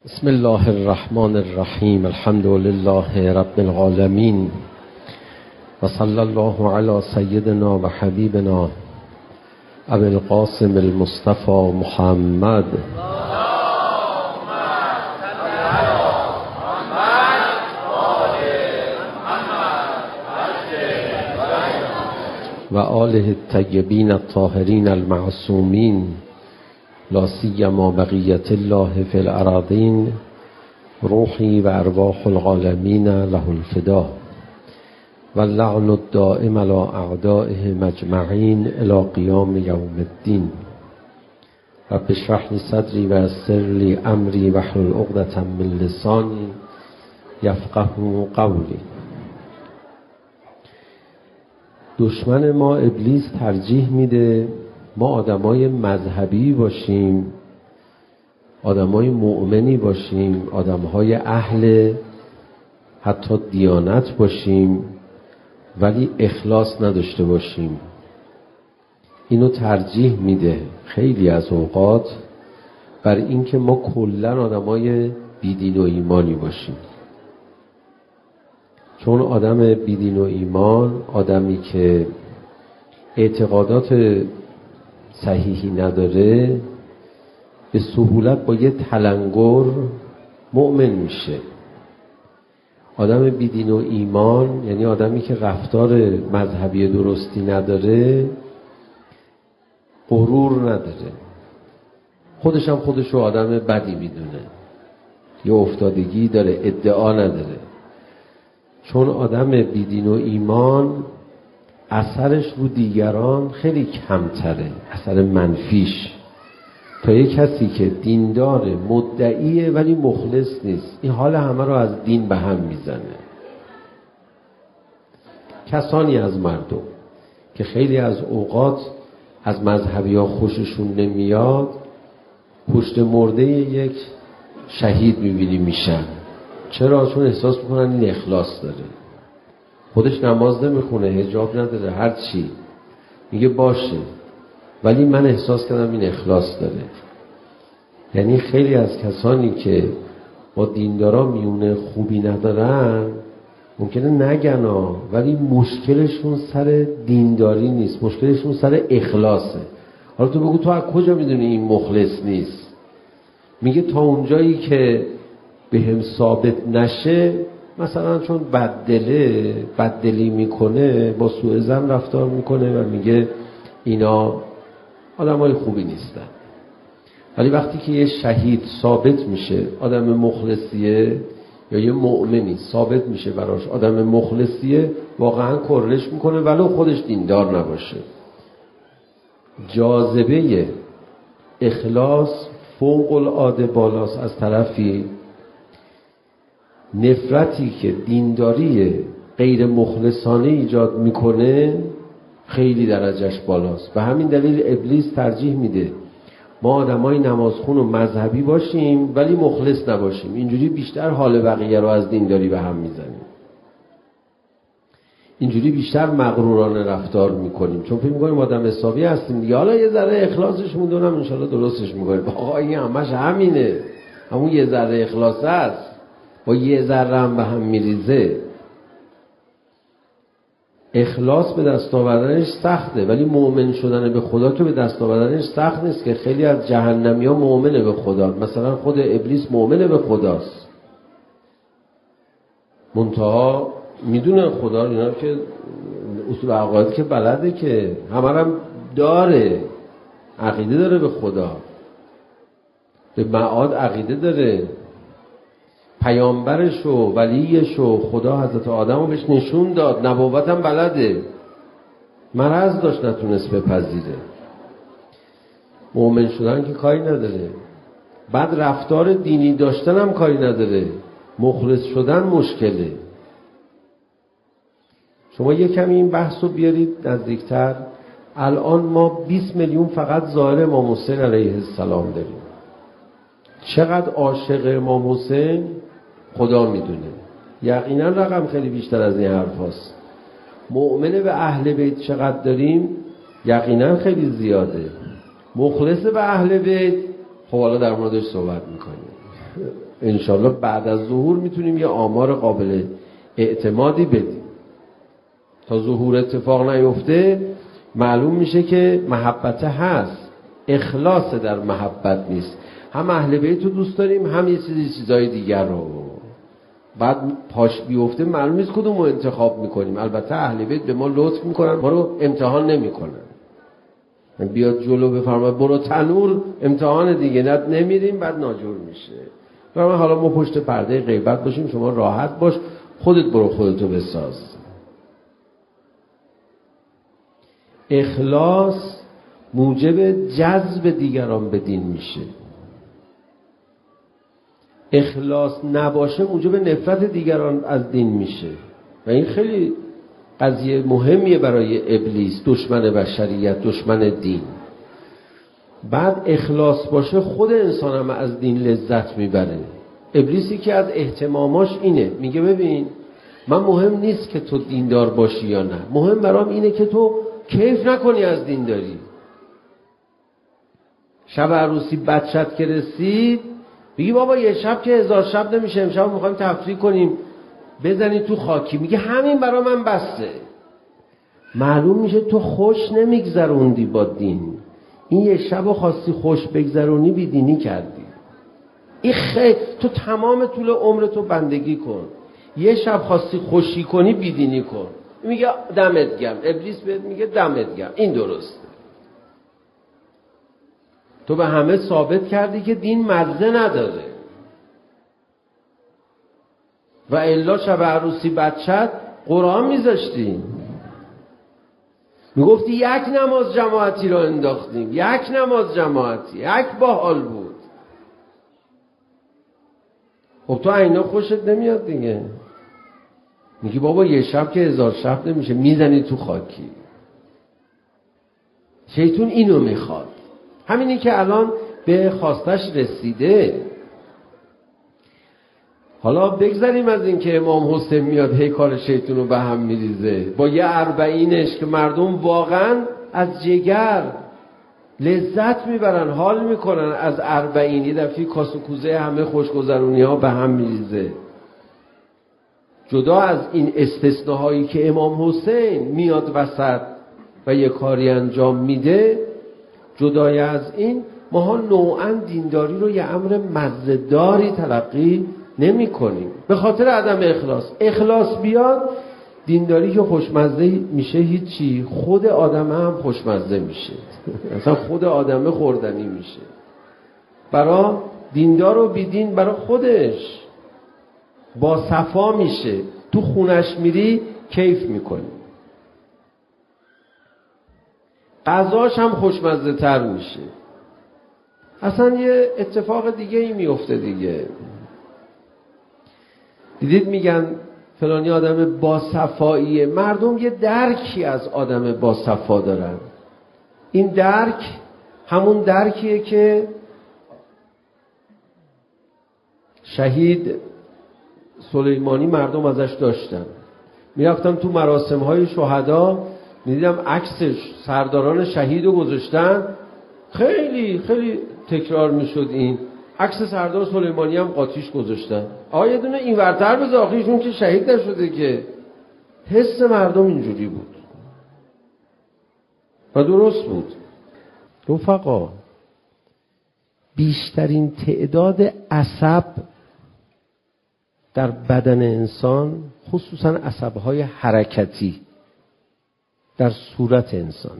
بسم الله الرحمن الرحیم. الحمد لله رب العالمین و صلی الله علی سیدنا و حبیبنا ابی القاسم المصطفى محمد و آله الطیبین الطاهرین المعصومین لا سیما بقیت الله فی الارضین روحی و ارواح العالمین له الفدا و اللعن الدائم علی اعدائه مجمعین الی قیام یوم الدین. رب اشرح لی صدری و یسر لی امری واحلل عقدة من لسانی یفقهوا قولی. دشمن ما ابلیس ترجیح میده ما آدمای مذهبی باشیم، آدمای مؤمنی باشیم، آدمهای اهل حتی دیانت باشیم، ولی اخلاص نداشته باشیم. اینو ترجیح میده خیلی از اوقات بر اینکه ما کلا آدمای بیدین و ایمانی باشیم. چون آدم بیدین و ایمان، آدمی که اعتقادات صحیحی نداره، به سهولت با یه تلنگر مؤمن میشه. آدم بیدین و ایمان یعنی آدمی که رفتار مذهبی درستی نداره، غرور نداره، خودش هم خودشو آدم بدی میدونه، یه افتادگی داره، ادعا نداره. چون آدم بیدین و ایمان اثرش رو دیگران خیلی کمتره، اثر منفیش، تا یک کسی که دیندار مدعیه ولی مخلص نیست. این حال همه رو از دین به هم میزنه. کسانی از مردم که خیلی از اوقات از مذهبی ها خوششون نمیاد، پشت مرده یک شهید میبینی میشن. چرا؟ چون احساس میکنن این اخلاص داره، خودش نماز نمیخونه، حجاب نداره، هر چی میگه باشه، ولی من احساس کردم این اخلاص داره. یعنی خیلی از کسانی که با دیندارا میونه خوبی ندارن ممکنه نگنا، ولی مشکلشون سر دینداری نیست، مشکلشون سر اخلاصه. حالا تو بگو تو از کجا میدونی این مخلص نیست؟ میگه تا اونجایی که به هم ثابت نشه، مثلا چون بددلی میکنه، با سوء ظن رفتار میکنه و میگه اینا آدمای خوبی نیستن. ولی وقتی که یه شهید ثابت میشه آدم مخلصیه، یا یه مؤمنی ثابت میشه براش آدم مخلصیه، واقعا کرش میکنه ولو خودش دیندار نباشه. جاذبه اخلاص فوق العاده بالاست از طرفی، نفرتی که دینداری غیر مخلصانه ایجاد میکنه خیلی درجهش بالاست. به همین دلیل ابلیس ترجیح میده ما آدمای نمازخون و مذهبی باشیم ولی مخلص نباشیم. اینجوری بیشتر حال بقیه رو از دینداری به هم میزنیم، اینجوری بیشتر مغرورانه رفتار میکنیم، چون فکر میکنیم آدم حسابی هستیم دیگه، حالا یه ذره اخلاصش موندونم انشالله درستش میکنیم. آقا این همش همینه، همون یه ذره اخلاص هست، با یه ذره هم به هم میریزه. اخلاص به دست آوردنش سخته، ولی مؤمن شدن به خدا که به دست آوردنش سخت نیست. که خیلی از جهنمی ها مؤمنه به خدا، مثلا خود ابلیس مؤمنه به خداست، منتها میدونه خدا، اینا که اصول عقاید که بلده، که همه هم داره، عقیده داره به خدا، به معاد عقیده داره، پیامبرش و ولیش و خدا حضرت آدم رو بهش نشون داد، نبوت هم بلده، مرض داشت نتونست بپذیره. مؤمن شدن که کاری نداره، بعد رفتار دینی داشتن هم کاری نداره، مخلص شدن مشکله. شما یه کمی این بحث رو بیارید نزدیکتر. الان ما 20 میلیون فقط زائر امام حسین علیه السلام داریم. چقدر عاشق امام حسین خدا میدونه، یقینا رقم خیلی بیشتر از این حرف هست. مؤمن به اهل بیت چقدر داریم؟ یقینا خیلی زیاده. مخلص به اهل بیت، خب حالا در موردش صحبت میکنیم. انشالله بعد از ظهور میتونیم یه آمار قابل اعتمادی بدیم. تا ظهور اتفاق نیفته معلوم میشه که محبت هست، اخلاص در محبت نیست. هم اهل بیت رو دوست داریم، هم یه چیزای دیگر رو. بعد پاش بیفته معلوم نیست کدوم رو انتخاب میکنیم. البته اهل بیت به ما لطف میکنن، ما رو امتحان نمیکنن. بیاد جلو بفرماید برو تنور، امتحان دیگه نمیریم، بعد ناجور میشه. برای حالا ما پشت پرده غیبت باشیم، شما راحت باش، خودت برو خودتو بساز. اخلاص موجب جذب دیگران به دین میشه. اخلاص نباشه موجب نفرت دیگران از دین میشه و این خیلی قضیه مهمیه برای ابلیس، دشمن بشریت، دشمن دین. بعد اخلاص باشه خود انسان هم از دین لذت میبره. ابلیسی که از اهتماماش اینه، میگه ببین من مهم نیست که تو دیندار باشی یا نه، مهم برام اینه که تو کیف نکنی از دینداری. شب عروسی بچت که رسید میگی بابا یه شب که 1000 شب نمیشه، امشب میخوایم تفریح کنیم بزنی تو خاکی. میگه همین برا من بسته. معلوم میشه تو خوش نمیگذروندی با دین. این یه شب خواستی خوش بگذرونی بیدینی کردی. این تو تمام طول عمرتو بندگی کن. یه شب خواستی خوشی کنی بیدینی کن. میگه دمت گرم. ابلیس بهت میگه دمت گرم. این درسته. تو به همه ثابت کردی که دین مزه نداره و الا شب عروسی بچت قرآن میذاشتی، میگفتی یک نماز جماعتی را انداختیم، یک نماز جماعتی، یک باحال بود. خب تو اینا خوشت نمیاد دیگه. میگی بابا یه شب که 1000 شب نمیشه، میزنی تو خاکی. شیطون اینو میخواد. همینی که الان به خواستش رسیده. حالا بگذاریم از این که امام حسین میاد هی کار شیطون رو به هم میریزه با یه 40ش که مردم واقعا از جگر لذت میبرن، حال میکنن از 40. یه دفعه کاس و کوزه همه خوشگذرونی ها به هم میریزه. جدا از این استثناهایی که امام حسین میاد وسط و یه کاری انجام میده، جدای از این ماها نوعا دینداری رو یه امر مزه‌داری تلقی نمی کنیم به خاطر عدم اخلاص. اخلاص بیاد دینداری که خوشمزه میشه هیچی، خود آدم هم خوشمزه میشه. اصلا خود آدم خوردنی میشه. برای دیندار و بیدین برای خودش با صفا میشه. تو خونش میری کیف میکنی، غذاش هم خوشمزه تر میشه. اصلا یه اتفاق دیگه ای میفته دیگه. دیدید میگن فلانی آدم با صفاییه. مردم یه درکی از آدم با صفا دارن. این درک همون درکیه که شهید سلیمانی مردم ازش داشتن. میرفتم تو مراسم‌های شهدا، میدیدم عکس سرداران شهید رو گذاشتن، خیلی خیلی تکرار میشد این عکس سردار سلیمانی هم قاطیش گذاشتن. یه دونه این ورتر بذار، آخیشون که شهید نشده که. حس مردم اینجوری بود و درست بود. رفقا بیشترین تعداد عصب در بدن انسان، خصوصا عصب‌های حرکتی در صورت انسان،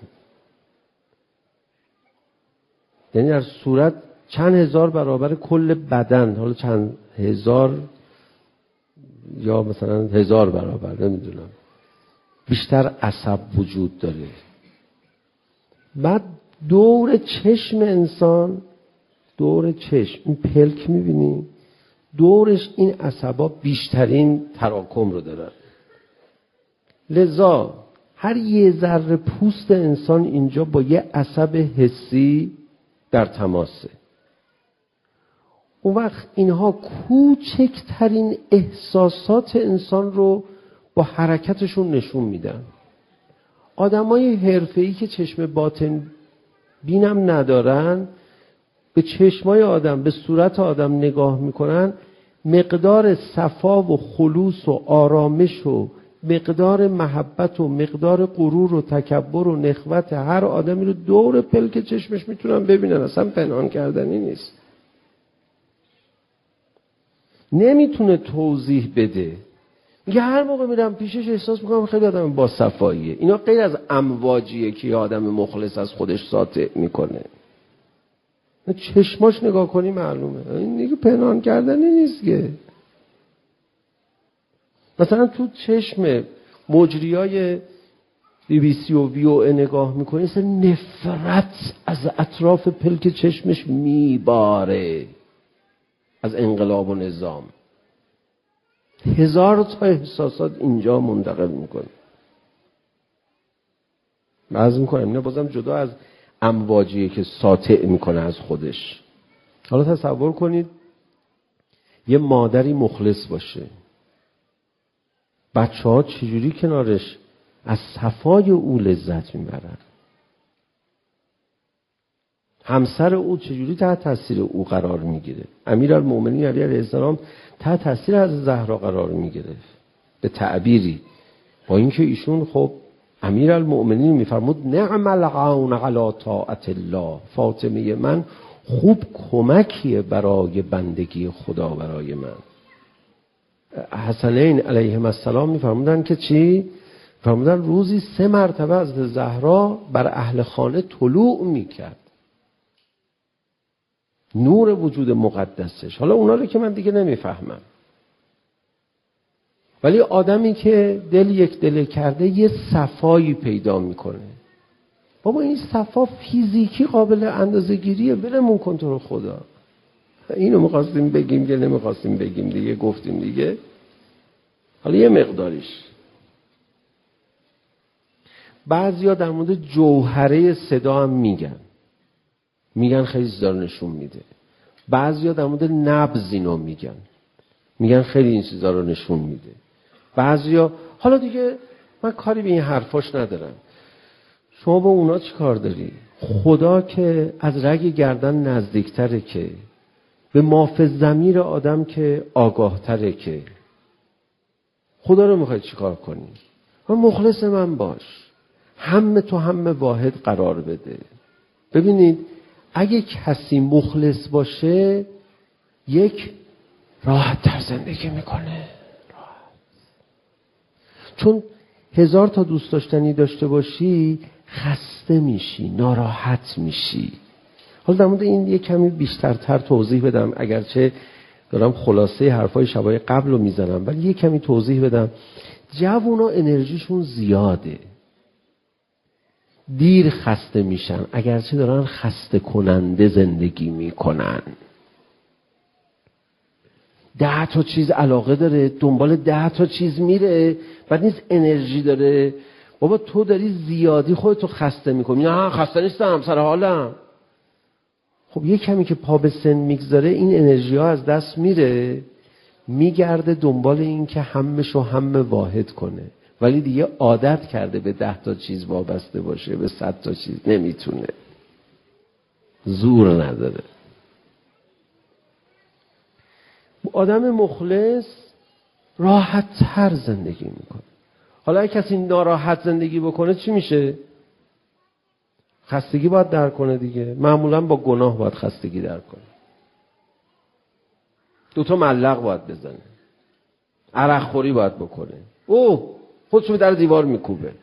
یعنی در صورت چند هزار برابر کل بدن، حالا چند هزار یا مثلا 1000 برابر نمیدونم، بیشتر عصب وجود داره. بعد دور چشم انسان، دور چشم این پلک میبینی دورش این عصبا بیشترین تراکم رو دارن. لذا هر یه ذره پوست انسان اینجا با یه عصب حسی در تماسه. اون وقت اینها کوچکترین احساسات انسان رو با حرکتشون نشون میدن. آدمای حرفه‌ای که چشم باطن بینم ندارن به چشمای آدم، به صورت آدم نگاه میکنن، مقدار صفا و خلوص و آرامش و مقدار محبت و مقدار غرور و تکبر و نخوت هر آدمی رو دور پلک چشمش میتونن ببینن. اصلا پنهان کردنی نیست. نمیتونه توضیح بده. میگه هر موقع میرم پیشش احساس میکنم خیلی آدم با صفاییه. اینا غیر از امواجیه که آدم مخلص از خودش ساطع میکنه. چشماش نگاه کنی معلومه. این دیگه پنهان کردنی نیست که. مثلا تو چشم مجریای BBC و VOA نگاه میکنی، مثلا نفرت از اطراف پلک چشمش میباره از انقلاب و نظام. 1000 تا احساسات اینجا منتقل میکنه. عرض میکنم اینا بازم جدا از امواجیه که ساطع میکنه از خودش. حالا تصور کنید یه مادری مخلص باشه، بچه ها چجوری کنارش از صفای او لذت میبرن، همسر او چجوری تحت تاثیر او قرار میگیره. امیرالمومنین علی علیه السلام تحت تاثیر از زهرا قرار میگرفت به تعبیری، با اینکه ایشون خب امیرالمومنین میفرمود نعم العون علی طاعت الله، فاطمه من خوب کمکیه برای بندگی خدا برای من. حسنین علیهم السلام میفرمودن که چی؟ فرمودن روزی 3 مرتبه از زهرا بر اهل خانه طلوع میکرد، نور وجود مقدسش. حالا اونا رو که من دیگه نمیفهمم، ولی آدمی که دل یک دل کرده یه صفایی پیدا میکنه. بابا این صفا فیزیکی قابل اندازه گیریه، برمون کن تو رو خدا. اینو میخواستیم بگیم که نمیخواستیم بگیم دیگه، گفتیم دیگه. حالا یه مقداریش بعضیا در مورد جوهره صدا هم میگن خیلی چیزا رو نشون میده. بعضیا در مورد نبض اینو میگن خیلی این چیزا رو نشون میده. بعضیا حالا دیگه من کاری به این حرفاش ندارم. شما با اونا چی کار داری؟ خدا که از رگ گردن نزدیکتره، که به ماف ضمیر آدم که آگاهتره، که خدا رو میخوای چی کار کنی؟ مخلص من باش، هم تو هم واحد قرار بده. ببینید اگه کسی مخلص باشه یک راحت تر زندگی میکنه، چون 1000 تا دوست داشتنی داشته باشی خسته میشی، ناراحت میشی. حالا در مورد این یه کمی بیشترتر توضیح بدم، اگرچه دارم خلاصه حرفای شبای قبل رو میزنم، ولی یه کمی توضیح بدم. جوونا انرژیشون زیاده، دیر خسته میشن، اگرچه دارن خسته کننده زندگی میکنن. 10 تا چیز علاقه داره، دنبال 10 تا چیز میره، بعد نیست انرژی داره. بابا تو داری زیادی خودتو خسته میکنی. نه خسته نیستم، سر حالم. خب یه کمی که پا به سن میگذاره این انرژی ها از دست میره، میگرده دنبال این که همشو هم واحد کنه، ولی دیگه عادت کرده به 10 تا چیز وابسته باشه، به 100 تا چیز نمیتونه، زور نداره. آدم مخلص راحت تر زندگی میکنه. حالا اگه کسی ناراحت زندگی بکنه چی میشه؟ خستگی باید در کنه دیگه. معمولا با گناه باید خستگی در کنه. 2 تا ملق باید بزنه، عرق خوری باید بکنه، خودشو در دیوار میکوبه.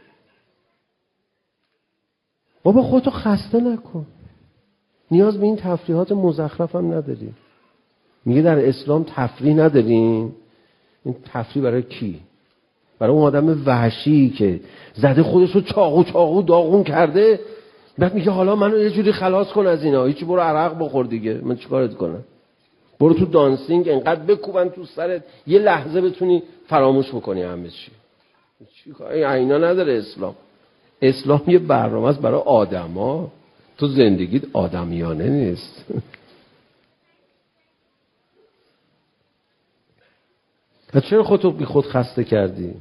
بابا خودتو خسته نکن، نیاز به این تفریحات مزخرف هم نداری. میگه در اسلام تفریح نداریم. این تفریح برای کی؟ برای اون آدم وحشی که زده خودش رو چاقو داغون کرده، بعد میگه حالا منو یه جوری خلاص کن از اینا، هیچی برو عرق بخور دیگه، من چیکارت کنم؟ برو تو دانسینگ انقدر بکوبن تو سرت یه لحظه بتونی فراموش بکنی همه چی. اینا نداره اسلام. اسلام یه برنامه است برای آدما. تو زندگیت آدمیانه نیست. چرا خودتو بی خود خسته کردی؟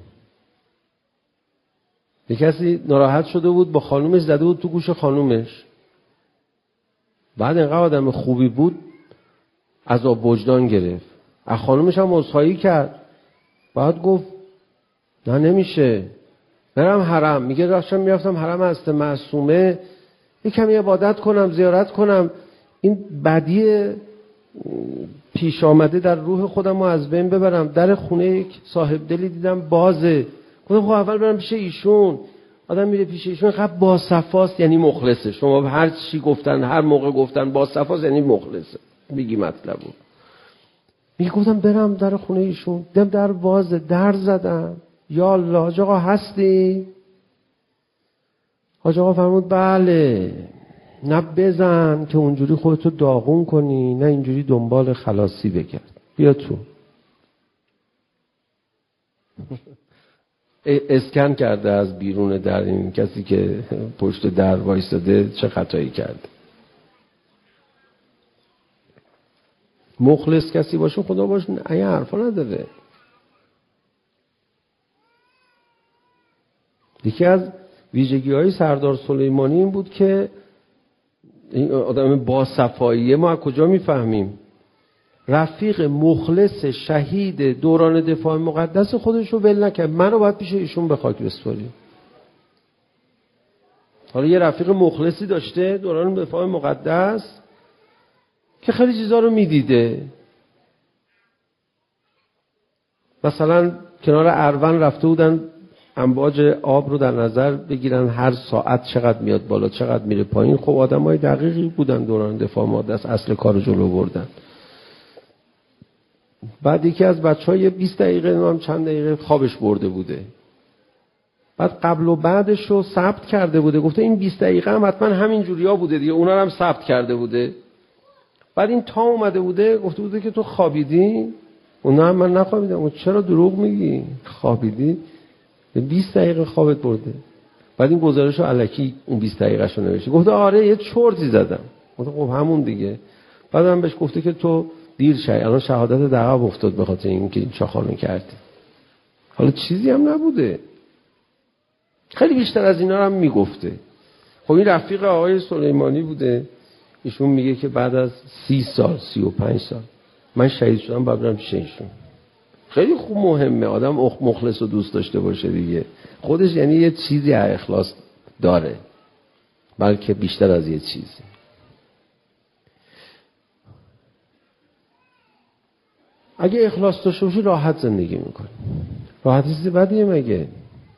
یه کسی ناراحت شده بود، با خانومش زده بود تو گوش خانومش، بعد اینقدر آدم خوبی بود عذاب وجدان گرفت. از خانومش هم عذرخواهی کرد. بعد گفت نه نمیشه برم حرم. میگه داشتم میرفتم حرم حضرت معصومه یک کمی عبادت کنم، زیارت کنم، این بدی پیش آمده در روح خودم رو از بین ببرم. در خونه یک صاحب دلی دیدم بازه. گفتم خب اول برم پیش ایشون. آدم میره پیش ایشون قبل با صفاست یعنی مخلصه. شما هر چی گفتن هر موقع گفتن با صفاست یعنی مخلصه. میگی مطلبو. میگه گفتم برم در خونه ایشون، دیدم در بازه، در زدم. یا الله حاج آقا هستی؟ حاج آقا فرمود بله. نه بزن که اونجوری خودتو داغون کنی، نه اینجوری دنبال خلاصی بگرد. بیا تو. اسکن کرده از بیرون در این کسی که پشت در وایساده چه خطایی کرده. مخلص کسی باشه خدا باشه این حرفا نداره. یکی از ویژگی‌های سردار سلیمانی این بود که این آدم با صفاییه ما از کجا میفهمیم؟ رفیق مخلص شهید دوران دفاع مقدس خودش رو ول نکرد. منو باید پیش ایشون به خاک بسپاریم. حالا یه رفیق مخلصی داشته دوران دفاع مقدس که خیلی چیزا رو میدیده. مثلا کنار اروان رفته بودن امواج آب رو در نظر بگیرن هر ساعت چقدر میاد بالا چقدر میره پایین. خب آدمای دقیقی بودن دوران دفاع مقدس اصل کارو جلو بردن. بعد یکی از بچه‌ها 20 دقیقه هم چند دقیقه خوابش برده بوده. بعد قبل و بعدش رو ثبت کرده بوده. گفته این 20 دقیقه هم حتما همین جوریا بوده دیگه. اونا رو هم ثبت کرده بوده. بعد این تا اومده بوده گفته بوده که تو خوابیدی؟ اونا هم من نخوابیدم. اون چرا دروغ میگی؟ خوابیدی؟ 20 دقیقه خوابت برده. بعد این گزارشو الکی اون 20 دقیقه‌شو نوشته. گفته آره یه چرتی زدم. گفته خب همون دیگه. بعدم بهش گفته که تو دیر شدی. الان شهادت در عقب افتاد به خاطر اینکه این چاخانه کردی. حالا چیزی هم نبوده. خیلی بیشتر از اینا هم میگفته. خب این رفیق آقای سلیمانی بوده. ایشون میگه که بعد از 30 سال 35 سال من شهید شدم بعد برم پیش ایشون. خیلی خوب مهمه آدم مخلص و دوست داشته باشه دیگه. خودش یعنی یه چیزی از اخلاص داره بلکه بیشتر از یه چیزی. اگه اخلاص داشته باشی راحت زندگی میکنی. راحتی چیزی بدیه مگه؟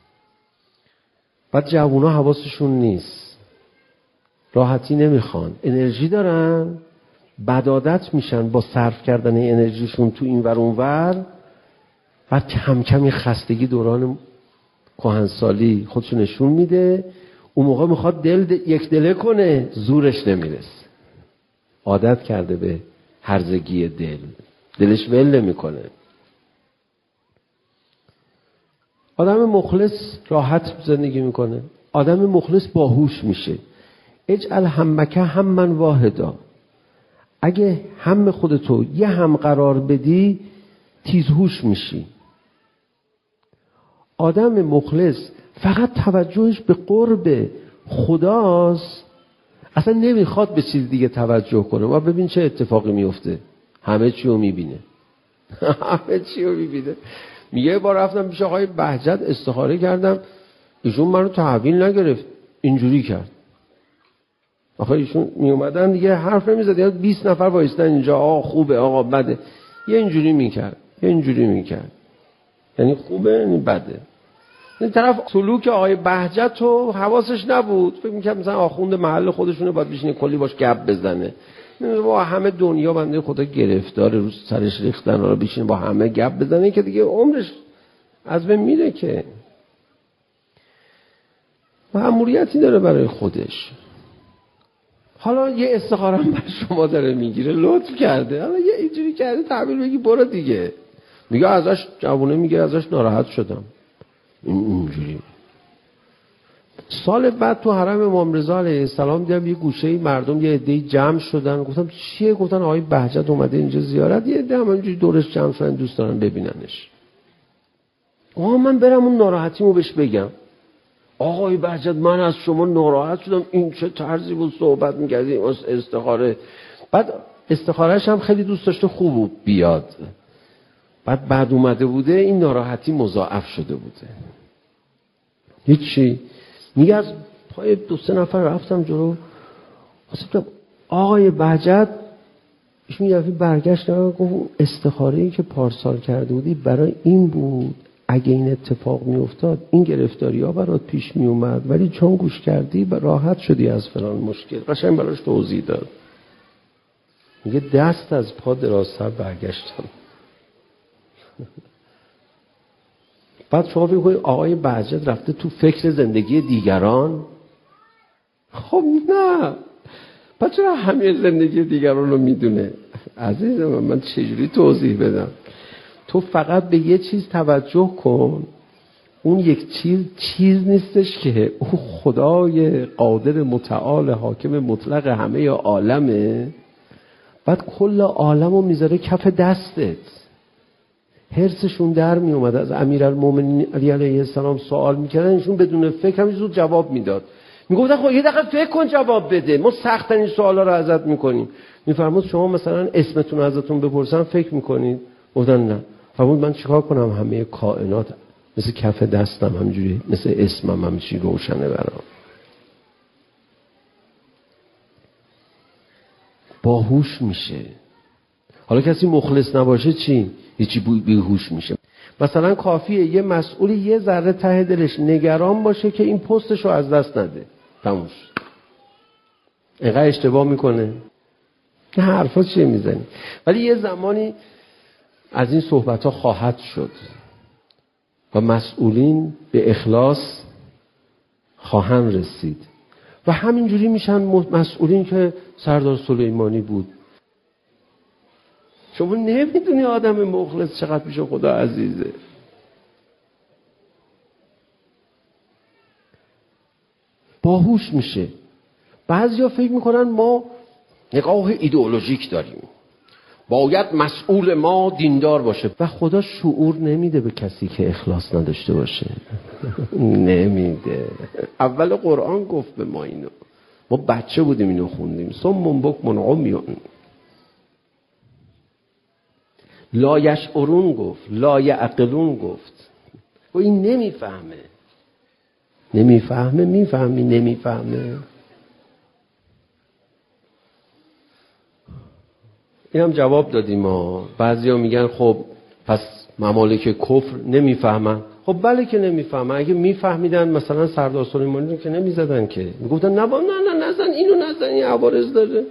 بعد جوونا حواسشون نیست، راحتی نمیخوان، انرژی دارن، بدعادت میشن با صرف کردن انرژیشون تو این ور اون ور. بعد کم کمی خستگی دوران کهنسالی خودشو نشون میده. اون موقع میخواد یک دله کنه زورش نمیرسه. عادت کرده به هرزگی دلش ول نمیکنه. آدم مخلص راحت زندگی میکنه. آدم مخلص باهوش میشه. اجعل همک هممن واحدا. اگه هم خودتو یه هم قرار بدی تیزهوش میشی. آدم مخلص فقط توجهش به قرب خداست، اصلا نمیخواد به چیز دیگه توجه کنه. ما ببین چه اتفاقی میفته، همه چی رو میبینه. همه چی رو میبینه. میگه بار رفتم پیش آقای بهجت استخاره کردم، ایشون منو تحویل نگرفت، اینجوری کرد. آخه ایشون می اومدن دیگه حرف نمیزد، یا 20 نفر وایستن اینجا، آقا خوبه آقا بده، یه اینجوری میکرد یه اینجوری میکرد، یعنی خوبه یعنی بده. این طرف سلوک آقای بهجت تو حواسش نبود، فکر میکرد مثلا آخوند محل خودشونه باید بشینه کلی باش گپ بزنه. با همه دنیا بنده خدا گرفتار رو سرش ریختن، رو بشینه با همه گپ بزنه که دیگه عمرش از بین میره که. مأموریتی داره برای خودش. حالا یه استخاره هم بر شما داره میگیره، لطف کرده، حالا یه اینجوری کرده تعبیر بگی برو دیگه. میگه ازش جوونه، میگه ازش ناراحت شدم اینجوری. سال بعد تو حرم امام رضا علیه السلام دیدم یه گوشه مردم یه عده‌ای جمع شدن. گفتم چیه؟ گفتن آقای بهجت اومده اینجا زیارت. یه عده همینجوری دورش جمع شدن، دوست دارن ببیننش. من برم اون ناراحتیمو بهش بگم. آقای بهجت من از شما ناراحت شدم، این چه طرزی بود صحبت می‌کردی استخاره. بعد استخارهش هم خیلی دوست داشته خوب بود بیاد، بعد اومده بوده این ناراحتی مضاعف شده بوده. هیچی. میگه از پای 2-3 نفر رفتم جلو، گفتم آقای بهجت، ایشون یه دفعه برگشت گفت استخاره‌ای که پارسال کرده بودی برای این بود اگه این اتفاق میافتاد این گرفتاری‌ها برات پیش می اومد، ولی چون گوش کردی راحت شدی از فلان مشکل. قشنگ براش توضیح داد. میگه دست از پا درازتر برگشتم. بعد شما فکر کنید آقای بهجت رفته تو فکر زندگی دیگران؟ خب نه. بعد چرا همه زندگی دیگران رو میدونه؟ عزیزم من چجوری توضیح بدم؟ تو فقط به یه چیز توجه کن، اون یک چیز نیستش که اون خدای قادر متعال حاکم مطلق همه عالمه، بعد کل عالم رو میذاره کف دستت. حرصشون در می اومد از امیرالمومنین علی علیه السلام سوال میکردن، ایشون بدون فکر همین زود جواب میداد. میگفتن خب یه دقیقه فکر کن جواب بده، ما سخت‌ترین سوالا رو ازت میکنیم. میفرمود شما مثلا اسمتون رو ازتون بپرسن فکر میکنید؟ گفتن نه. فرمود من چیکار کنم؟ همه کائنات مثل کف دستم همینجوری، مثل اسمم همینجوری روشنه برام. باهوش میشه. حالا کسی مخلص نباشه چی؟ هیچی بیهوش میشه. مثلا کافیه یه مسئولی یه ذره ته دلش نگران باشه که این پستشو از دست نده، تموم شد. اینقدر اشتباه میکنه. نه حرفا چیه میزنی؟ ولی یه زمانی از این صحبت ها خواهد شد و مسئولین به اخلاص خواهند رسید و همینجوری میشن مسئولین که سردار سلیمانی بود. شما نمیدونی آدم مخلص چقدر پیش خدا عزیزه. باهوش میشه. بعضیا فکر میکنن ما نگاه ایدئولوژیک داریم، باید مسئول ما دیندار باشه و خدا شعور نمیده به کسی که اخلاص نداشته باشه. نمیده. اول قرآن گفت به ما اینو، ما بچه بودیم اینو خوندیم. صم بکم عمیون، لا یشعرون گفت، لا یعقلون گفت. و این نمیفهمه. میفهمی نمیفهمه. این هم جواب دادیم ما. بعضیا میگن خب پس ممالک کفر نمیفهمن. خب بله که نمیفهمن. اگه میفهمیدن مثلا سردار سلیمانی رو که نمیزدن که، میگفتن نه نزن اینو، نزن این عوارض داره.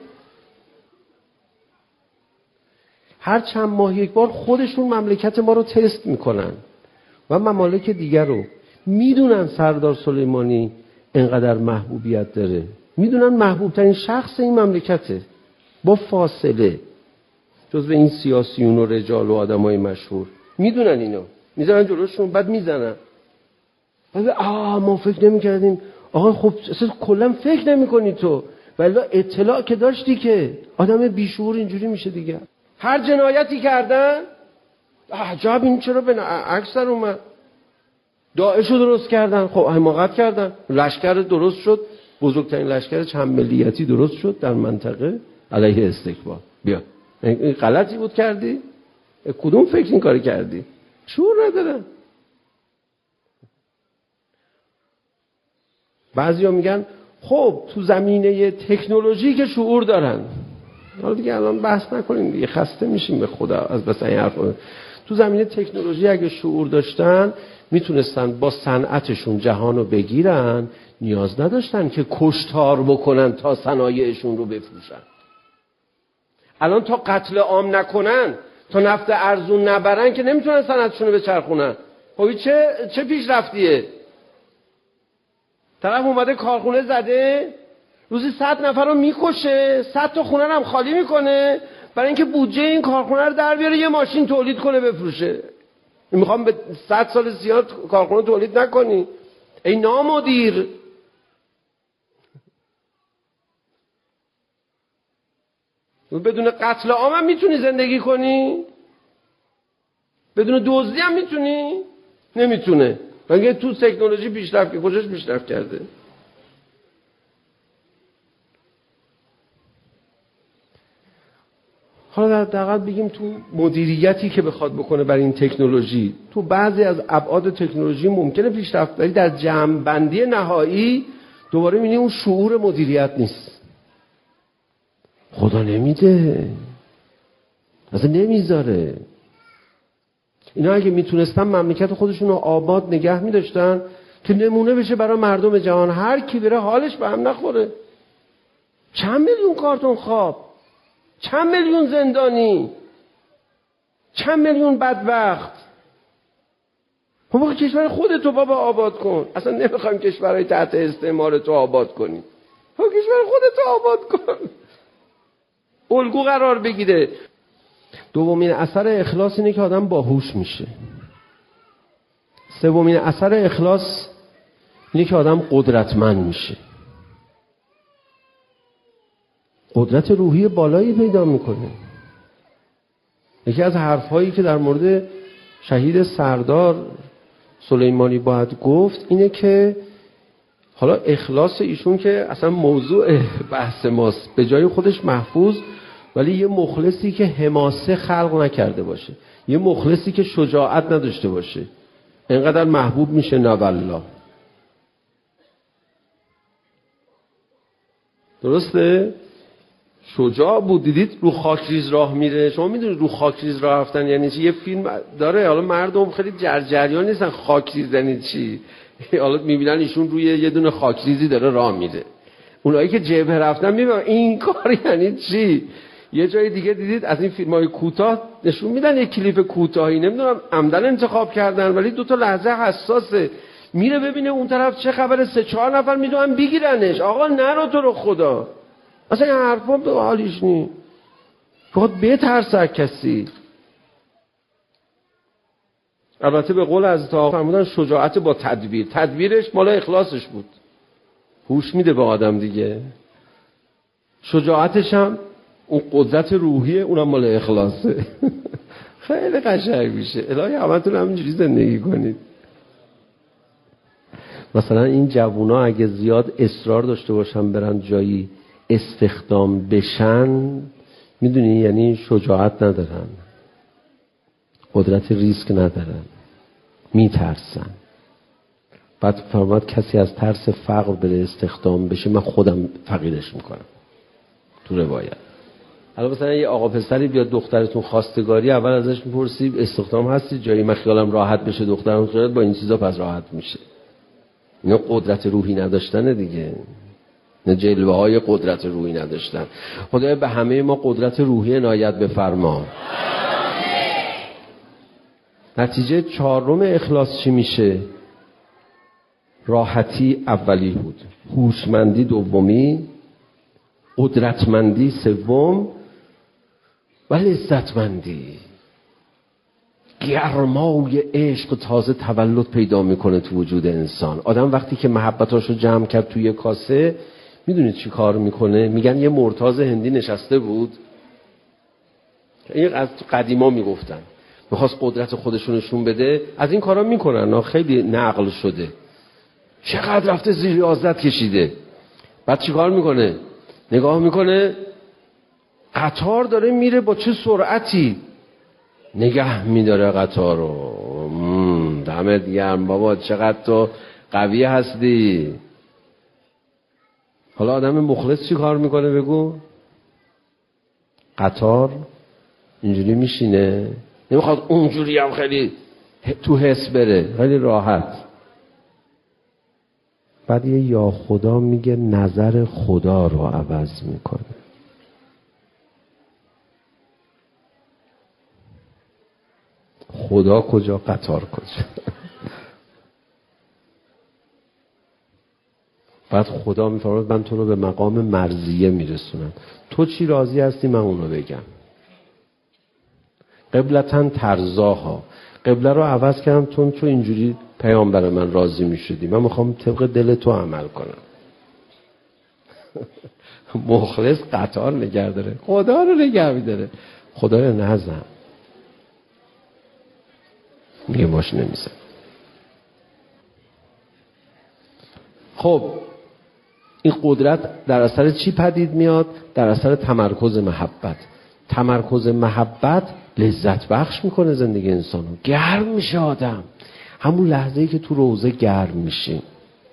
هر چند ماه یک بار خودشون مملکت ما رو تست میکنن و ممالک دیگر رو. میدونن سردار سلیمانی انقدر محبوبیت داره، میدونن محبوب ترین شخص این مملکته با فاصله جزو این سیاسیون و رجال و آدمای مشهور. میدونن اینو، میذارن جلوشون، بعد میزنن. بعد ما فکر نمی‌کردیم. آقا خب اصلا کلا فکر نمی‌کنی تو، ولی اطلاع که داشتی که آدم بیشعور اینجوری میشه دیگه. هر جنایتی کردن عجب این چرا به اکثر اومد. داعش رو درست کردن، خب حماقت کردن، لشکر درست شد، بزرگترین لشکر چند ملیتی درست شد در منطقه علیه استکبار. بیا این غلطی بود کردی؟ کدوم فکر این کاری کردی؟ شعور ندارن. بعضیا میگن خب تو زمینه تکنولوژی که شعور دارن. حالا دیگه الان بحث نکنیم دیگه، خسته میشیم به خدا از بس این حرفا. تو زمینه تکنولوژی اگه شعور داشتن میتونستن با صنعتشون جهانو بگیرن، نیاز نداشتن که کشتار بکنن تا صنایعشون رو بفروشن. الان تا قتل عام نکنن، تا نفت ارزون نبرن که نمیتونن صنعتشون رو بچرخونن. خب چه پیشرفتیه؟ طرف اومده کارخونه زده، روزی 100 نفر رو میکشه، 100 تا خونه هم خالی میکنه برای اینکه بودجه این کارخونه رو در بیاره یه ماشین تولید کنه بفروشه. میخوام به 100 سال زیاد کارخونه تولید نکنی؟ ای نامدیر. بدون قتل عام هم میتونی زندگی کنی؟ بدون دزدی هم میتونی؟ نمیتونه. مگه تو تکنولوژی پیشرفت که کجاش پیشرفت کرده؟ حالا حداقل بگیم تو مدیریتی که بخواد بکنه برای این تکنولوژی، تو بعضی از ابعاد تکنولوژی ممکنه پیشرفت، ولی در جمع‌بندی نهایی دوباره می‌بینی اون شعور مدیریت نیست. خدا نمیده، اصلا نمیذاره. اینا اگه میتونستن مملکت خودشون رو آباد نگه می‌داشتن که نمونه بشه برای مردم جهان، هر کی بره حالش به هم نخوره. چند میلیون کارتون خواب، چند میلیون زندانی، چند میلیون بدبخت. بابا کشور خودتو بابا آباد کن. اصلا نمیخوایم کشورهای تحت استعمار تو آباد کنیم. بابا کشور خودتو آباد کن، الگو قرار بگیره. دومین اثر اخلاص اینه که آدم باهوش میشه. سومین اثر اخلاص اینه که آدم قدرتمند میشه، قدرت روحی بالایی پیدا میکنه. یکی از حرفهایی که در مورد شهید سردار سلیمانی باید گفت اینه که حالا اخلاص ایشون که اصلا موضوع بحث ماست، به جای خودش محفوظ، ولی یه مخلصی که حماسه خلق نکرده باشه، یه مخلصی که شجاعت نداشته باشه، اینقدر محبوب میشه نه والله. درسته؟ شجاع بود. دیدید رو خاکریز راه میره؟ شما میدونید رو خاکریز راه رفتن یعنی چی؟ یه فیلم داره، حالا مردم خیلی جریان نیستن خاکریز یعنی چی. حالا میبینن ایشون روی یه دونه خاکریزی داره راه میره. اونایی که جبهه رفتن میبینن این کار یعنی چی. یه جای دیگه دیدید از این فیلم‌های کوتاه نشون میدن یه کلیپ کوتاهی، نمیدونم عمدن انتخاب کردن ولی 2 تا لحظه حساسه، میره ببینه اون طرف چه خبره، 3-4 نفر میدونن بگیرنش. آقا نرو تو رو خدا، اصلا این حرفا به حالیش نی، فقط بترس از کسی. البته به قول حضرت آقا فرمودن شجاعت با تدبیر، تدبیرش مال اخلاصش بود، هوش میده به آدم دیگه. شجاعتش هم اون قدرت روحیه، اونم مال اخلاصه. خیلی قشنگ میشه. الهی همتون همینجوری زندگی کنید. مثلا این جوونا اگه زیاد اصرار داشته باشن برن جایی استخدام بشن، میدونی یعنی شجاعت ندارن، قدرت ریسک ندارن، میترسن. بعد فرمود کسی از ترس فقر بره استخدام بشه من خودم فقیرش میکنم، تو روایت. الان مثلا یه آقا پسری بیاد دخترتون خواستگاری، اول ازش میپرسی استخدام هستی جایی؟ من خیالم راحت بشه دخترم خیالت با این چیزا پس راحت میشه. اینا قدرت روحی نداشتن دیگه، نه جلوه های قدرت روحی نداشتن. خدایا به همه ما قدرت روحی عنایت بفرما. نتیجه 4 اخلاص چی میشه؟ راحتی اولی بود، هوشمندی دومی، قدرتمندی سوم و لذتمندی. گرمای عشق تازه تولد پیدا میکنه تو وجود انسان. آدم وقتی که محبتاشو جمع کرد توی کاسه، میدونید چی کار میکنه؟ میگن یه مرتاض هندی نشسته بود، این از قدیما میگفتن، میخواست قدرت خودشو نشون بده. از این کارا میکنن، خیلی نقل شده. چقدر رفته زیر ریاضت کشیده، بعد چی کار میکنه؟ نگاه میکنه قطار داره میره با چه سرعتی، نگه میداره قطار رو. دمت گرم بابا، چقدر تو قوی هستی. حالا آدم مخلص چی کار میکنه بگو؟ قطار اینجوری میشینه، نمیخواد اونجوری هم خیلی تو حس بره، خیلی راحت. بعد یه یا خدا میگه نظر خدا رو عوض میکنه. خدا کجا قطار کجا؟ بعد خدا میفرماید من تو رو به مقام مرضیه میرسونم، تو چی راضی هستی من اونو بگم. قبلتاً ترزاها، قبله رو عوض کردم چون اینجوری پیامبر من راضی میشدی، من میخوام طبق دل تو عمل کنم. مخلص قطار نگه داره، خدا رو نگه میداره. خدایا نزن، میگه باش نمیزن. خب این قدرت در اثر چی پدید میاد؟ در اثر تمرکز محبت. تمرکز محبت لذت بخش میکنه زندگی انسانو، گرم میشه آدم. همون لحظه‌ای که تو روزه گرم میشه.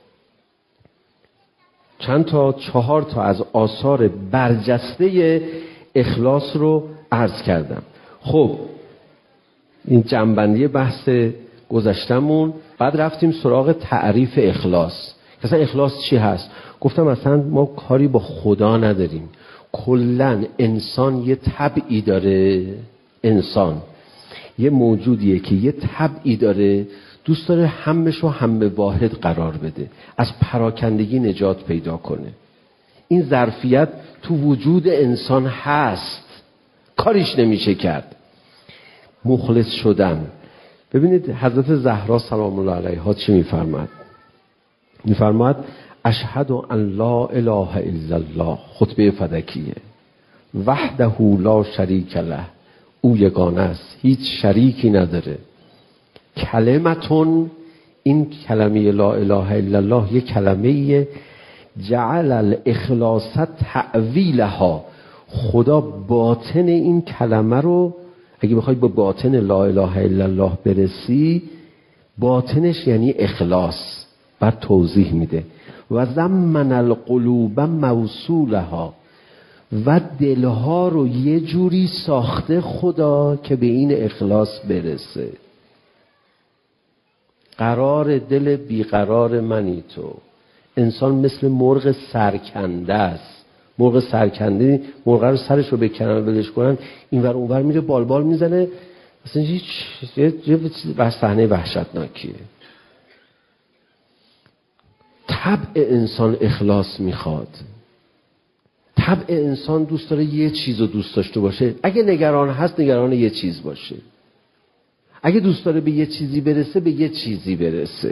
چند تا 4 تا از آثار برجسته اخلاص رو عرض کردم. خب این جنبندی بحث گذشتمون. بعد رفتیم سراغ تعریف اخلاص. مثلا اخلاص چی هست؟ گفتم اصلا ما کاری با خدا نداریم. کلن انسان یه طبعی داره. انسان یه موجودیه که یه طبعی داره، دوست داره همش رو هم واحد قرار بده، از پراکندگی نجات پیدا کنه. این ظرفیت تو وجود انسان هست، کاریش نمیشه کرد. مخلص شدن. ببینید حضرت زهرا سلام الله علیها چی میفرماد؟ میفرماد اشهد ان لا اله الا الله، خطبه فدکیه، وحده لا شریک له، او یگانه است، هیچ شریکی نداره. کلمتون، این کلمه لا اله الا الله یک کلمه جعل الاخلاص تأویلها، خدا باطن این کلمه رو، اگه بخوای به باطن لا اله الا الله برسی، باطنش یعنی اخلاص، بعد توضیح میده و ضمن القلوب موصولها، و دلها رو یه جوری ساخته خدا که به این اخلاص برسه. قرار دل بیقرار منی تو. انسان مثل مرغ سرکنده است. مرغ سرکنده، مرغ رو سرش رو بکنن ولش کنن، اینور اونور میره بالبال میزنه، مثلا یه صحنه وحشتناکیه. طبع انسان اخلاص میخواد. طبع انسان دوست داره یه چیز رو دوست داشته باشه. اگه نگران هست نگران یه چیز باشه. اگه دوست داره به یه چیزی برسه به یه چیزی برسه.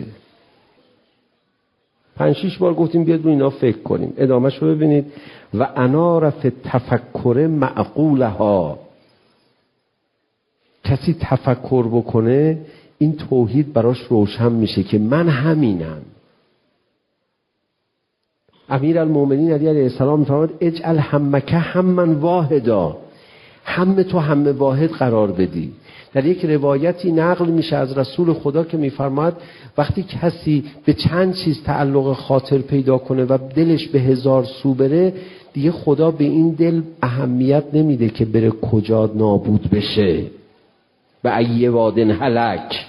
5-6 بار گفتیم بیاد رو اینا فکر کنیم. ادامهش رو ببینید. و انار فی تفکر معقولها، کسی تفکر بکنه این توحید براش روشن میشه که من همینم. امیرالمومنین علی علیه السلام میفرماد اجعل همک همًا واحدا، هم تو هم واحد قرار بدی. در یک روایتی نقل میشه از رسول خدا که میفرماد وقتی کسی به چند چیز تعلق خاطر پیدا کنه و دلش به 1000 سو بره، دیگه خدا به این دل اهمیت نمیده که بره کجا نابود بشه. به ای وادن هلک.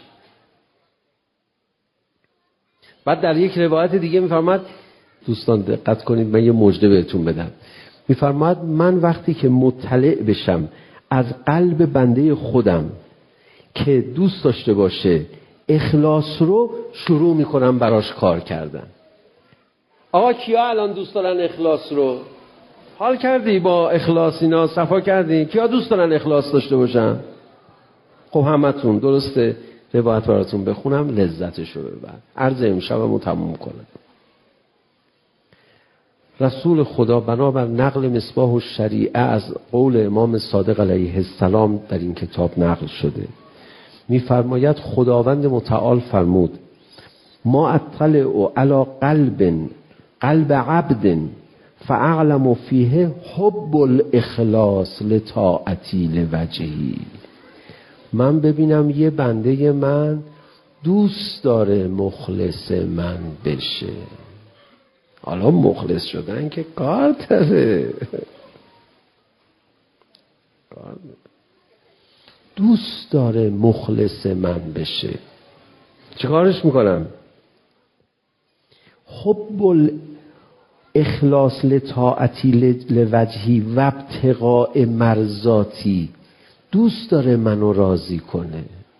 بعد در یک روایت دیگه میفرماد، دوستان دقت کنید من یه مژده بهتون بدم، میفرماد من وقتی که مطلع بشم از قلب بنده خودم که دوست داشته باشه اخلاص رو، شروع میکنم براش کار کردن. آقا کیا الان دوست دارن اخلاص رو؟ حال کردی با اخلاص اینا؟ صفا کردی؟ کیا دوست دارن اخلاص داشته باشن؟ خب همتون. درسته؟ روایت براتون بخونم لذتش رو ببر. عرض امشبمو تموم کنم. رسول خدا بنابر نقل مصباح الشریعه از قول امام صادق علیه السلام در این کتاب نقل شده، می‌فرماید خداوند متعال فرمود ما اطلع علی قلب عبد فاعلم فیه حب الاخلاص لطاعتی لوجهی. من ببینم یه بنده من دوست داره مخلص من بشه. حالا مخلص شدن که کار داره، دوست داره مخلص من بشه. چه کارش میکنم؟ حب اخلاص لطاعتی لوجهی و ابتغاء مرضاتی، دوست داره منو راضی کنه.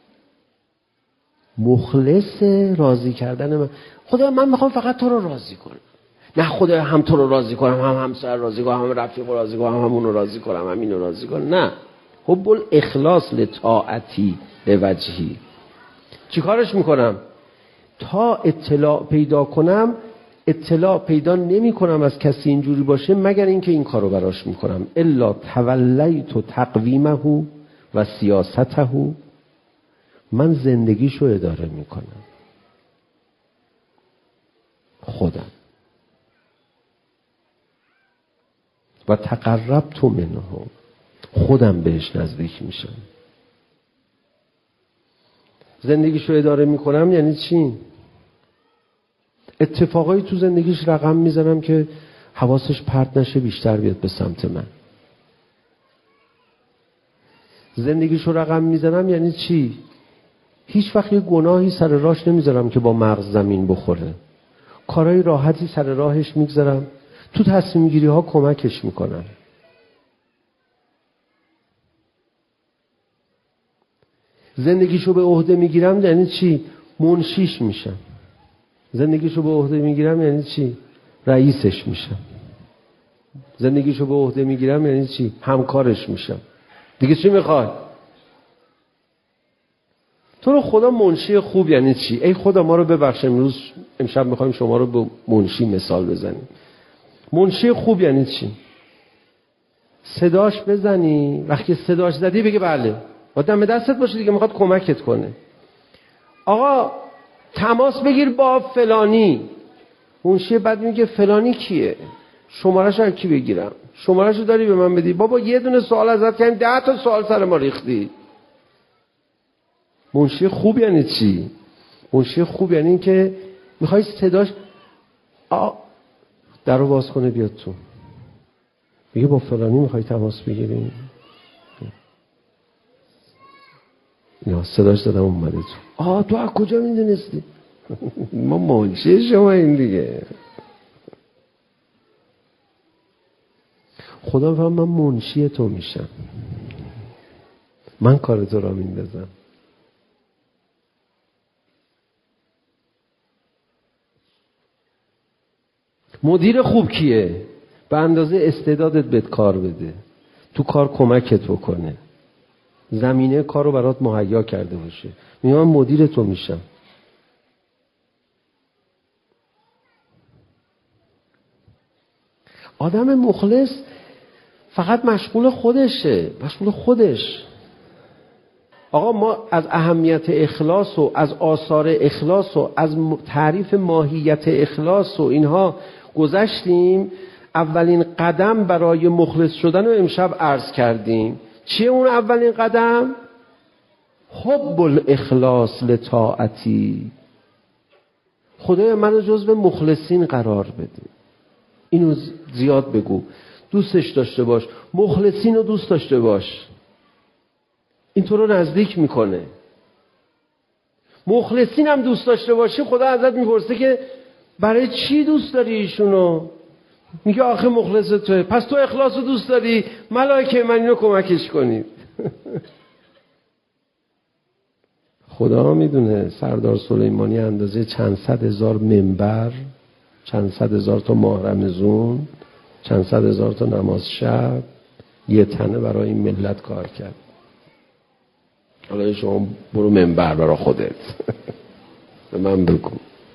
مخلص راضی کردن من. خدا من میخوام فقط تو رو راضی کنم. نه خدا هم تو رو راضی کنم، هم همسر راضی کنم، هم رفیق راضی کنم، هم اونو راضی کنم، هم اینو راضی کنم. نه، حب الاخلاص لطاعتی لوجهی. چی کارش میکنم؟ تا اطلاع پیدا کنم، اطلاع پیدا نمی کنم از کسی اینجوری باشه مگر اینکه این کارو براش میکنم. الا تولیت تقویمه و سیاسته، من زندگیشو اداره میکنم. خودم و تقربت منه، خودم بهش نزدیک میشم. زندگیشو اداره میکنم یعنی چی؟ اتفاقایی تو زندگیش رقم میزنم که حواسش پرت نشه، بیشتر بیاد به سمت من. زندگیشو رقم میزنم یعنی چی؟ هیچ وقت یه گناهی سر راهش نمیذارم که با مغز زمین بخوره. کارهای راحتی سر راهش میگذارم، تو تصمیم گیری ها کمکش میکنم. زندگیشو به عهده میگیرم یعنی چی؟ منشیش میشم. زندگیشو به عهده میگیرم یعنی چی؟ رئیسش میشم. زندگیشو به عهده میگیرم یعنی چی؟ همکارش میشم. دیگه چی میخوای؟ تو رو خدا منشی خوب یعنی چی؟ ای خدا ما رو ببخش، امشب میخوایم شما رو به منشی مثال بزنیم. منشی خوب یعنی چی؟ صداش بزنی، وقتی صداش زدی بگه بله، با دم دستت باشه دیگه، میخواد کمکت کنه. آقا تماس بگیر با فلانی. منشی بعد میگه فلانی کیه؟ شماره‌شو از کی بگیرم؟ شماره‌شو داری به من بدی؟ بابا یه دونه سوال ازت کردیم 10 تا سوال سر ما ریختی. منشی خوب یعنی چی؟ منشی خوب یعنی این که میخوای صداش در رو باز کنه بیاد تو، میگه با فلانی میخوای تماس بگیری؟ نه صداش دادم اومده تو. تو از کجا میدونستی؟ ما منشی شما این دیگه. خدا میفهم من منشی تو میشم، من کار تو را میندازم. مدیر خوب کیه؟ به اندازه استعدادت بهت کار بده، تو کار کمکت بکنه، زمینه کار رو برات مهیا کرده باشه. میگم من مدیر تو میشم. آدم مخلص فقط مشغول خودشه، مشغول خودش. آقا ما از اهمیت اخلاص و از آثار اخلاص و از تعریف ماهیت اخلاص و اینها گذشتیم. اولین قدم برای مخلص شدن رو امشب عرض کردیم. چیه اون اولین قدم؟ حب الاخلاص لطاعتی. خدای من رو جزو مخلصین قرار بده. اینو زیاد بگو، دوستش داشته باش، مخلصین رو دوست داشته باش، این تو رو نزدیک میکنه. مخلصین هم دوست داشته باشی، خدا ازت میپرسه که برای چی دوست داری ایشونو؟ میگه آخه مخلص توه. پس تو اخلاص رو دوست داری، ملائکه من اینو کمکش کنید. خدا میدونه سردار سلیمانی اندازه چند صد هزار منبر، چند صد هزار تا ماه رمضان، چند صد هزار تا نماز شب یه تنه برای این ملت کار کرد. حالا شما برو منبر برای خودت. به من بگو.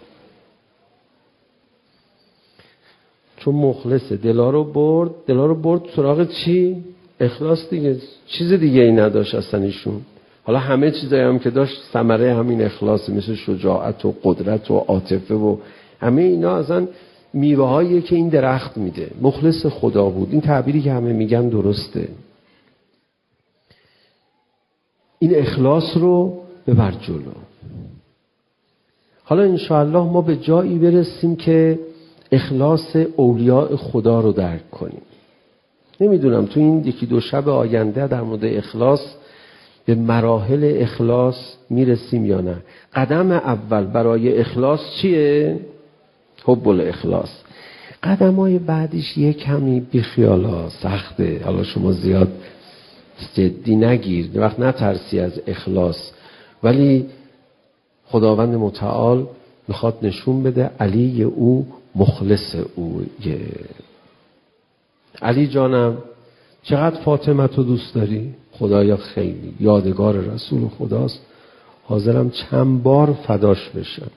چون مخلصه، دلا رو برد سراغ چی؟ اخلاص دیگه. چیز دیگه ای نداشت اصلا ایشون. حالا همه چیزایی هم که داشت ثمره همین اخلاصه، مثل شجاعت و قدرت و عاطفه و همه اینا اصلا میوه هایی که این درخت میده. مخلص خدا بود. این تعبیری که همه میگن درسته. این اخلاص رو ببر جلو. حالا انشاءالله ما به جایی برسیم که اخلاص اولیاء خدا رو درک کنیم. نمیدونم تو این یکی دو شب آینده در مورد اخلاص به مراحل اخلاص میرسیم یا نه. قدم اول برای اخلاص چیه؟ حب الاخلاص. قدمای بعدش یک کمی بیخیالا، سخته. حالا شما زیاد جدی نگیر، وقت نترسی از اخلاص، ولی خداوند متعال میخواد نشون بده علی او مخلص او. علی جانم چقدر فاطمه تو دوست داری؟ خدایا خیلی یادگار رسول خداست، حاضرم چند بار فداش بشم.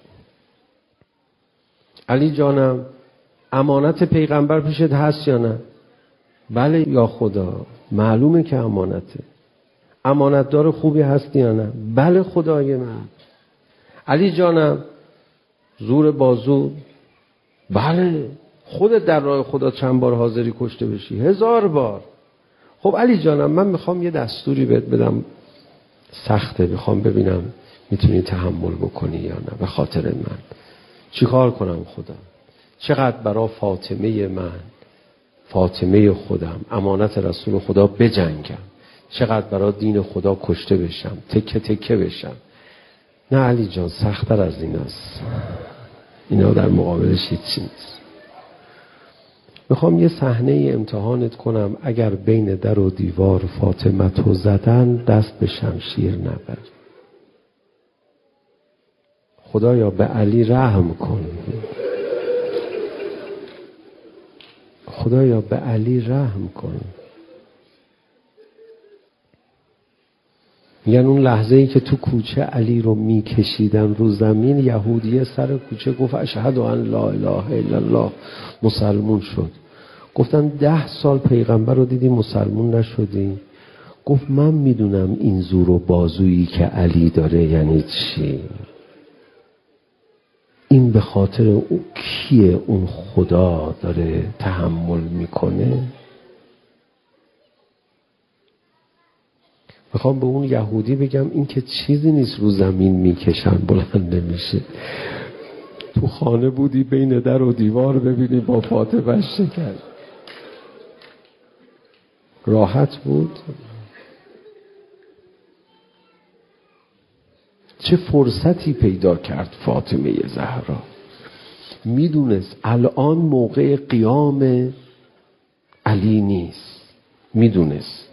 علی جانم امانت پیغمبر پیشت هست یا نه؟ بله یا خدا، معلومه که امانته. امانتدار خوبی هستی یا نه؟ بله خدای من. علی جانم زور بازو؟ بله. خودت در راه خدا چند بار حاضری کشته بشی؟ 1000 بار. خب علی جانم من میخوام یه دستوری بهت بدم، سخته، میخوام ببینم میتونی تحمل بکنی یا نه. به خاطر من چیکار کنم خدا؟ چقدر برای فاطمه من، فاطمه خودم، امانت رسول خدا بجنگم؟ چقدر برای دین خدا کشته بشم، تکه تکه بشم؟ نه علی جان، سخت‌تر از این است. اینا در مقابلش هیچی نیست. میخوام یه صحنه امتحانت کنم، اگر بین در و دیوار فاطمه تو زدن دست به شمشیر نبر. خدایا به علی رحم کن، خدایا به علی رحم کن. میگن اون لحظه ای که تو کوچه علی رو میکشیدن رو زمین، یهودیه سر کوچه گفت اشهد ان لا اله الا الله، مسلمون شد. گفتن 10 سال پیغمبر رو دیدی مسلمون نشدی؟ گفت من میدونم این زور و بازویی که علی داره یعنی چی. این به خاطر او کیه؟ اون خدا داره تحمل میکنه. میخوام به اون یهودی بگم این که چیزی نیست رو زمین میکشن بلند نمیشه. تو خانه بودی بین در و دیوار ببینی با فاطمه شکر، راحت بود؟ چه فرصتی پیدا کرد فاطمه زهرا. میدونست الان موقع قیام علی نیست، میدونست.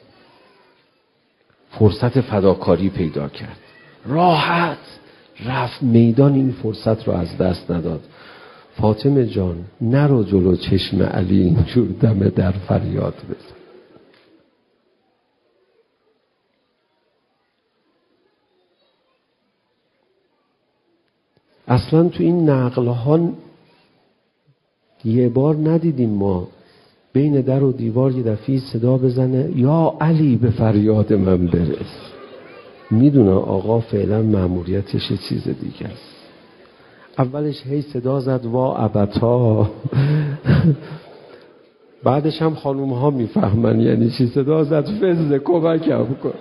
فرصت فداکاری پیدا کرد، راحت رفت میدان، این فرصت رو از دست نداد. فاطمه جان نرو جلو چشم علی اینجور دم در فریاد بزن. اصلا تو این نقل‌ها یه بار ندیدیم ما بین در و دیوار یه دفعه صدا بزنه یا علی به فریاد من برس. میدونه آقا فعلا مأموریتش چیز دیگه است. اولش هی صدا زد وا ابتا، بعدش هم خانوم ها میفهمن یعنی چی. صدا زد فز کمکم کن.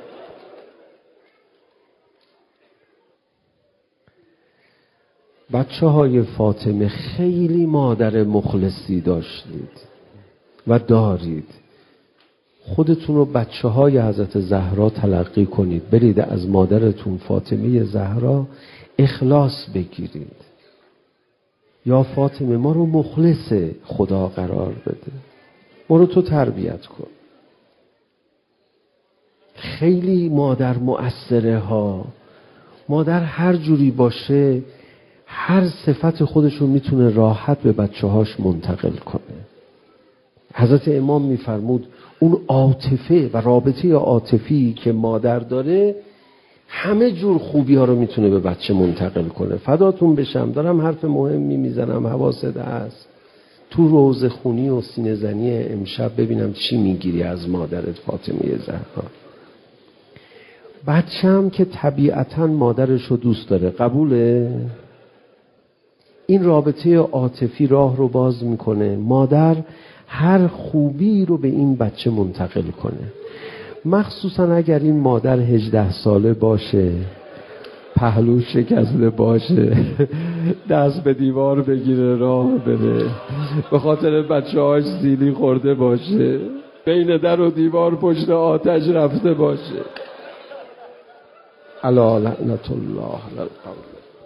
بچه های فاطمه خیلی مادر مخلصی داشتید و دارید. خودتون رو بچه های حضرت زهرا تلقی کنید، برید از مادرتون فاطمه زهرا اخلاص بگیرید. یا فاطمه ما رو مخلص خدا قرار بده، ما رو تو تربیت کن. خیلی مادر مؤثره ها. مادر هر جوری باشه هر صفت خودشو میتونه راحت به بچه هاش منتقل کنه. حضرت امام میفرمود اون عاطفه و رابطه عاطفی که مادر داره همه جور خوبی ها رو میتونه به بچه منتقل کنه. فداتون بشم، دارم حرف مهمی میزنم، حواست هست. تو روزه خونی و سینه زنی امشب ببینم چی میگیری از مادرت فاطمه زهرا. بچه‌م که طبیعتاً مادرش رو دوست داره، قبوله؟ این رابطه عاطفی راه رو باز میکنه. مادر هر خوبی رو به این بچه منتقل کنه. مخصوصا اگر این مادر 18 ساله باشه، پهلو شکسته باشه، دست به دیوار بگیره راه بره، به خاطر بچه هاش زیلی خورده باشه، بین در و دیوار پشت آتش رفته باشه. الا لعنت الله علی القوم